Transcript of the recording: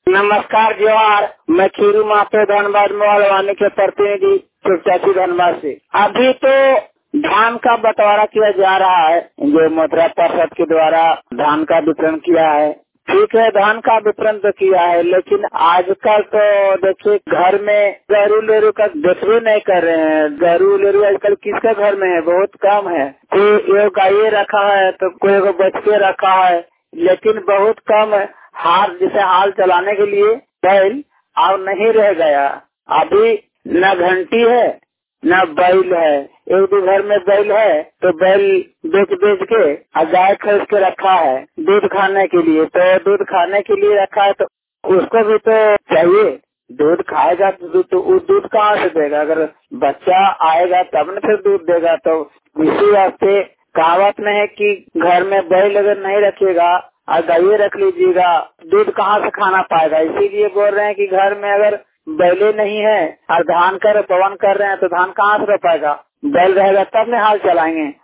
नमस्कार जोहार। मैं खीरू मातो धनबाद मोहलवानी के प्रतिनिधि चुपचाची धनबाद से। अभी तो धान का बंटवारा किया जा रहा है, जो मुद्रा परिषद के द्वारा धान का वितरण किया है। ठीक है, धान का वितरण तो किया है, लेकिन आजकल तो देखिए घर में गरू लेरू का देखबे नहीं कर रहे हैं। गरू लेरू आजकल किसके घर में है? बहुत कम है। कोई एक गाय रखा है तो कोई को बच्चे रखा है, लेकिन बहुत कम है। जैसे हाल चलाने के लिए बैल अब नहीं रह गया। अभी न घंटी है न बैल है। एक दो घर में बैल है तो बैल बेच बेच के और गाय खरीद के रखा है दूध खाने के लिए। तो दूध खाने के लिए रखा है तो उसको भी तो चाहिए। दूध खाएगा तो वो दूध कहाँ से देगा? अगर बच्चा आएगा तब न फिर दूध देगा। तो इसी वास्ते कहावत में है कि घर में बैल अगर नहीं रखिएगा और गाय रख लीजिएगा, दूध कहाँ से खाना पाएगा। इसीलिए बोल रहे हैं कि घर में अगर बैले नहीं है और धान का रोपवन कर रहे हैं तो धान कहाँ से रोपाएगा? बैल रहेगा तब न हाल चलाएंगे।